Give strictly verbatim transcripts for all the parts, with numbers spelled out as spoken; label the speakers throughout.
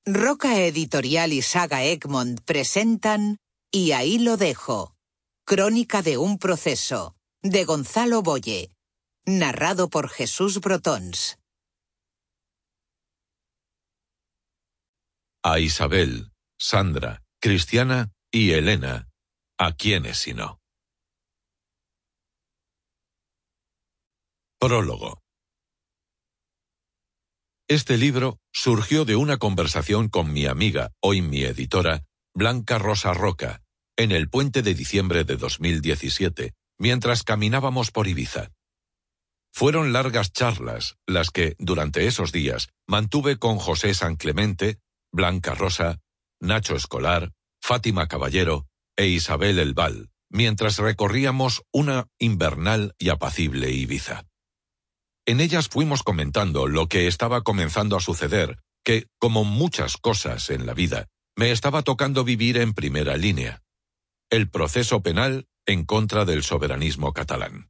Speaker 1: Roca Editorial y Saga Egmont presentan Y ahí lo dejo. Crónica de un proceso, de Gonzalo Boye. Narrado por Jesús Brotons.
Speaker 2: A Isabel, Sandra, Cristiana y Elena, ¿a quiénes si no? Prólogo. Este libro surgió de una conversación con mi amiga, hoy mi editora, Blanca Rosa Roca, en el puente de diciembre de dos mil diecisiete, mientras caminábamos por Ibiza. Fueron largas charlas las que, durante esos días, mantuve con José San Clemente, Blanca Rosa, Nacho Escolar, Fátima Caballero e Isabel El Val, mientras recorríamos una invernal y apacible Ibiza. En ellas fuimos comentando lo que estaba comenzando a suceder, que, como muchas cosas en la vida, me estaba tocando vivir en primera línea: el proceso penal en contra del soberanismo catalán.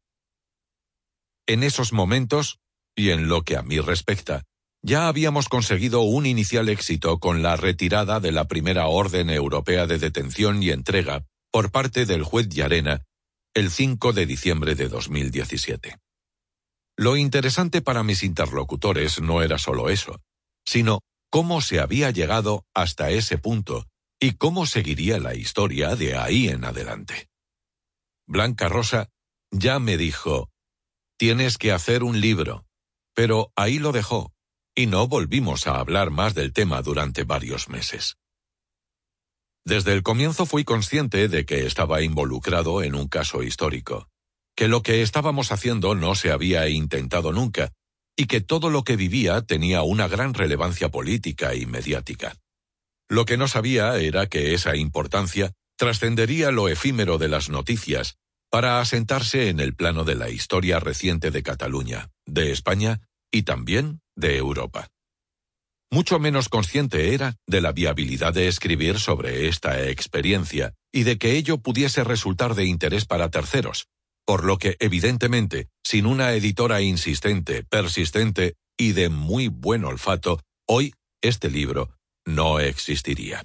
Speaker 2: En esos momentos, y en lo que a mí respecta, ya habíamos conseguido un inicial éxito con la retirada de la primera orden europea de detención y entrega por parte del juez Llarena el cinco de diciembre de dos mil diecisiete. Lo interesante para mis interlocutores no era solo eso, sino cómo se había llegado hasta ese punto y cómo seguiría la historia de ahí en adelante. Blanca Rosa ya me dijo: tienes que hacer un libro, pero ahí lo dejó, y no volvimos a hablar más del tema durante varios meses. Desde el comienzo fui consciente de que estaba involucrado en un caso histórico, que lo que estábamos haciendo no se había intentado nunca, y que todo lo que vivía tenía una gran relevancia política y mediática. Lo que no sabía era que esa importancia trascendería lo efímero de las noticias para asentarse en el plano de la historia reciente de Cataluña, de España y también de Europa. Mucho menos consciente era de la viabilidad de escribir sobre esta experiencia y de que ello pudiese resultar de interés para terceros, por lo que, evidentemente, sin una editora insistente, persistente y de muy buen olfato, hoy este libro no existiría.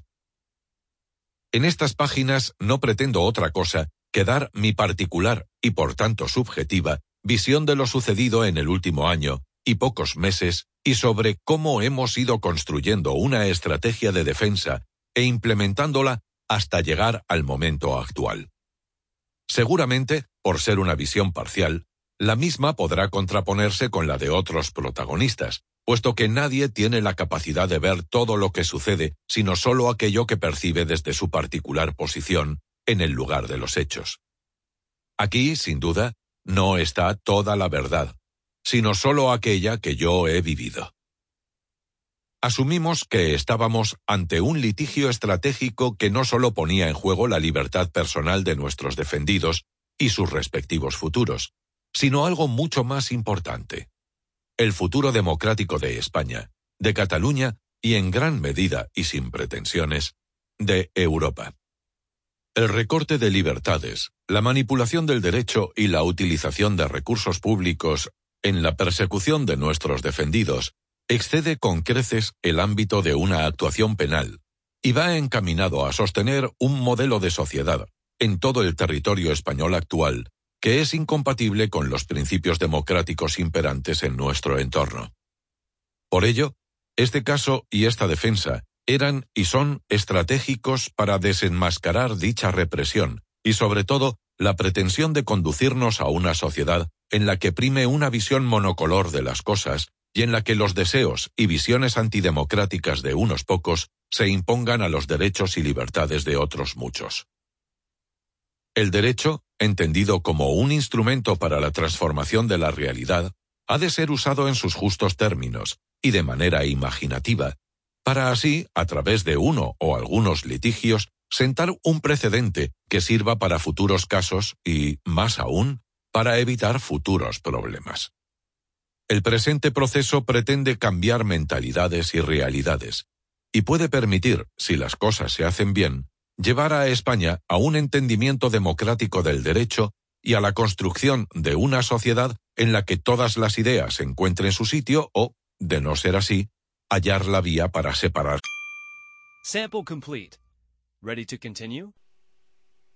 Speaker 2: En estas páginas no pretendo otra cosa que dar mi particular y por tanto subjetiva visión de lo sucedido en el último año y pocos meses y sobre cómo hemos ido construyendo una estrategia de defensa e implementándola hasta llegar al momento actual. Seguramente, por ser una visión parcial, la misma podrá contraponerse con la de otros protagonistas, puesto que nadie tiene la capacidad de ver todo lo que sucede, sino solo aquello que percibe desde su particular posición en el lugar de los hechos. Aquí, sin duda, no está toda la verdad, sino solo aquella que yo he vivido. Asumimos que estábamos ante un litigio estratégico que no solo ponía en juego la libertad personal de nuestros defendidos y sus respectivos futuros, sino algo mucho más importante: el futuro democrático de España, de Cataluña y, en gran medida y sin pretensiones, de Europa. El recorte de libertades, la manipulación del derecho y la utilización de recursos públicos en la persecución de nuestros defendidos excede con creces el ámbito de una actuación penal y va encaminado a sostener un modelo de sociedad en todo el territorio español actual que es incompatible con los principios democráticos imperantes en nuestro entorno. Por ello, este caso y esta defensa eran y son estratégicos para desenmascarar dicha represión y, sobre todo, la pretensión de conducirnos a una sociedad en la que prime una visión monocolor de las cosas y en la que los deseos y visiones antidemocráticas de unos pocos se impongan a los derechos y libertades de otros muchos. El derecho, entendido como un instrumento para la transformación de la realidad, ha de ser usado en sus justos términos y de manera imaginativa, para así, a través de uno o algunos litigios, sentar un precedente que sirva para futuros casos y, más aún, para evitar futuros problemas. El presente proceso pretende cambiar mentalidades y realidades, y puede permitir, si las cosas se hacen bien, llevar a España a un entendimiento democrático del derecho y a la construcción de una sociedad en la que todas las ideas encuentren su sitio o, de no ser así, hallar la vía para separar.
Speaker 3: Sample complete. Ready to continue?